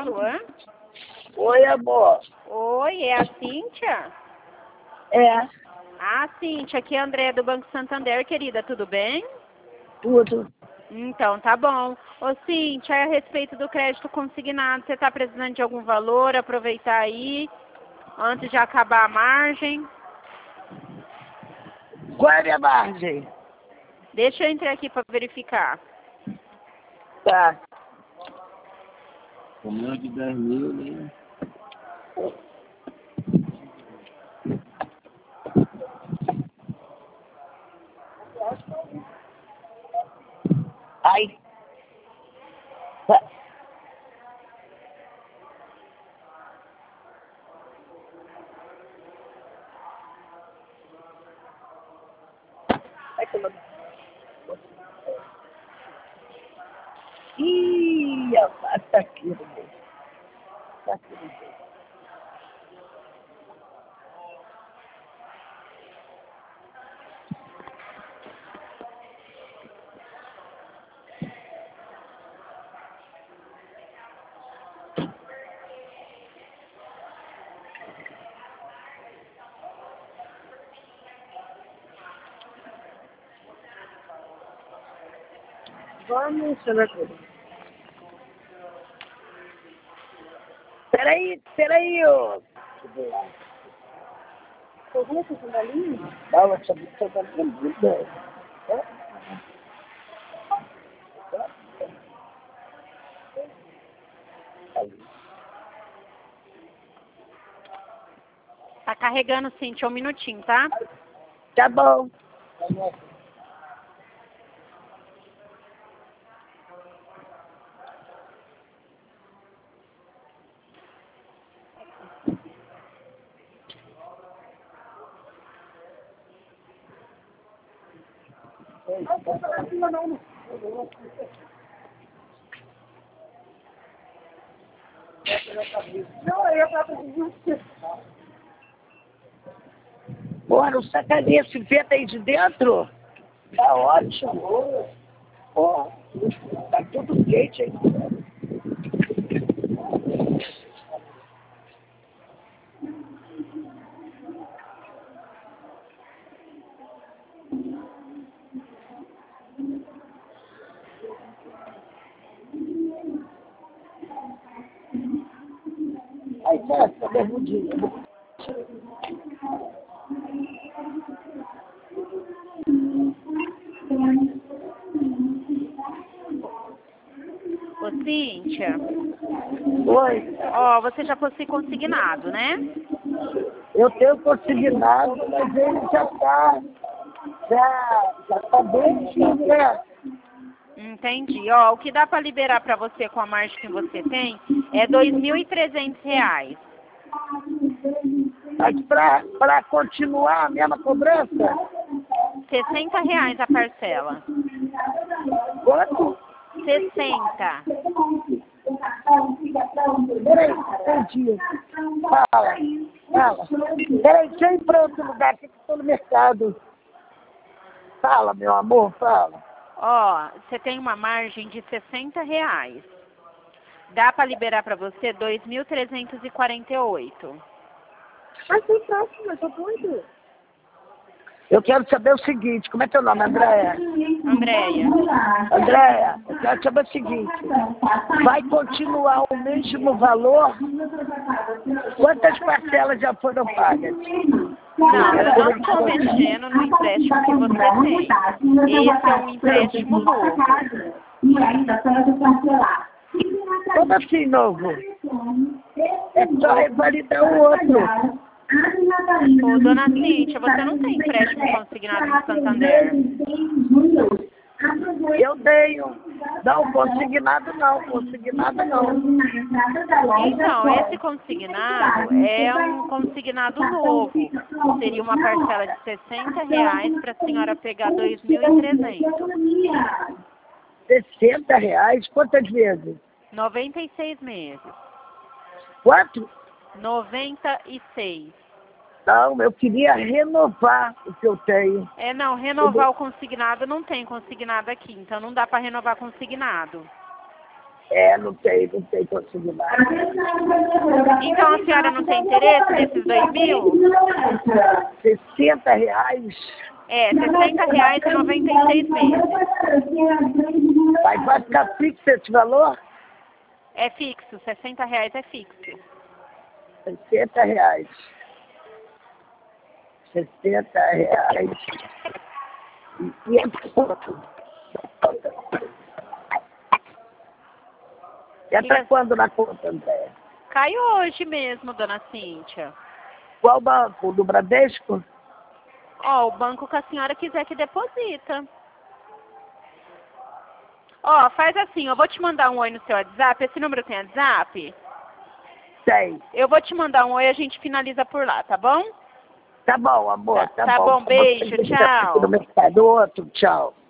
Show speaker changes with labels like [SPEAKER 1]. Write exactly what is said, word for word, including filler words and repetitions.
[SPEAKER 1] Luan?
[SPEAKER 2] Oi, amor.
[SPEAKER 1] Oi, é a Cíntia?
[SPEAKER 2] É,
[SPEAKER 1] Ah, Cíntia, aqui é a Andréia do Banco Santander, querida, tudo bem?
[SPEAKER 2] tudo.
[SPEAKER 1] Então, tá bom. Ô, Cíntia, a respeito do crédito consignado, você está precisando de algum valor? Aproveitar aí, antes de acabar a margem.
[SPEAKER 2] Qual é a minha margem?
[SPEAKER 1] Deixa eu entrar aqui para verificar.
[SPEAKER 2] Tá.
[SPEAKER 3] Com menos de dez mil, né?
[SPEAKER 2] Ai. Tá. Ai, que nome. Ih, rapaz, tá aqui, amor. Tá aqui, amor. Vamos, senhora. Peraí, peraí, ô. Correu essa sandalinha? Não, essa sandalinha é linda.
[SPEAKER 1] Tá carregando, Cíntia, um minutinho, tá?
[SPEAKER 2] Tá bom. Não, eu ia falar pra você. Porra, não sacaneia esse vento aí de dentro? Tá ótimo. Porra, tá tudo quente aí. Aí tá essa bermudinha.
[SPEAKER 1] Ô, Cíntia,
[SPEAKER 2] Oi,
[SPEAKER 1] ó, você já fosse consignado, né?
[SPEAKER 2] eu tenho consignado, mas ele já tá, já, já tá bem, né?
[SPEAKER 1] Entendi. Ó, o que dá para liberar para você com a margem que você tem é dois mil e trezentos reais.
[SPEAKER 2] Mas pra, pra continuar a mesma cobrança,
[SPEAKER 1] sessenta reais a parcela.
[SPEAKER 2] quanto?
[SPEAKER 1] sessenta.
[SPEAKER 2] Peraí, entendi. Fala, fala. Peraí, deixa eu ir pra outro lugar, que eu tô no mercado. Fala, meu amor, fala.
[SPEAKER 1] Ó, você tem uma margem de sessenta reais. Dá para liberar para você dois mil trezentos e quarenta e oito.
[SPEAKER 2] Mas foi próximo, eu tô doido. Eu quero saber o seguinte, como é teu nome, Andréia?
[SPEAKER 1] Andréia.
[SPEAKER 2] Andréia, eu quero saber o seguinte, vai continuar o mesmo valor? Quantas parcelas já foram pagas?
[SPEAKER 1] Não, eu não estou mexendo no empréstimo que você tem. Esse é um empréstimo novo.
[SPEAKER 4] E ainda pode parcelar.
[SPEAKER 2] Como assim, novo? É só revalidar o outro.
[SPEAKER 1] Ô, dona Cíntia, você não tem empréstimo consignado no Santander?
[SPEAKER 2] Eu tenho. Não, consignado não, consignado não.
[SPEAKER 1] Então, esse consignado é um consignado novo. Seria uma parcela de sessenta reais para a senhora pegar dois mil e trezentos.
[SPEAKER 2] sessenta reais? Quantas vezes?
[SPEAKER 1] noventa e seis meses.
[SPEAKER 2] Quanto?
[SPEAKER 1] noventa e seis.
[SPEAKER 2] Não, eu queria renovar o que eu tenho.
[SPEAKER 1] É, não, renovar o consignado não tem consignado aqui, então não dá para renovar consignado.
[SPEAKER 2] É, não tem, não tem consignado.
[SPEAKER 1] Então a senhora não tem interesse nesses dois mil?
[SPEAKER 2] sessenta reais.
[SPEAKER 1] É, sessenta reais e noventa e seis meses.
[SPEAKER 2] Vai, vai ficar fixo esse valor?
[SPEAKER 1] É fixo, sessenta reais é fixo.
[SPEAKER 2] sessenta reais. sessenta reais. E é quanto? E até quando na conta, André?
[SPEAKER 1] Cai hoje mesmo, dona Cíntia.
[SPEAKER 2] Qual banco? Do Bradesco?
[SPEAKER 1] Ó, o banco que a senhora quiser que deposita. Ó, faz assim, eu vou te mandar um oi no seu WhatsApp. Esse número tem WhatsApp?
[SPEAKER 2] Tem.
[SPEAKER 1] Eu vou te mandar um oi e a gente finaliza por lá, tá bom?
[SPEAKER 2] Tá bom, amor.
[SPEAKER 1] Tá,
[SPEAKER 2] Tá,
[SPEAKER 1] tá
[SPEAKER 2] bom.
[SPEAKER 1] bom, beijo, tchau.
[SPEAKER 2] No mercado, outro, tchau.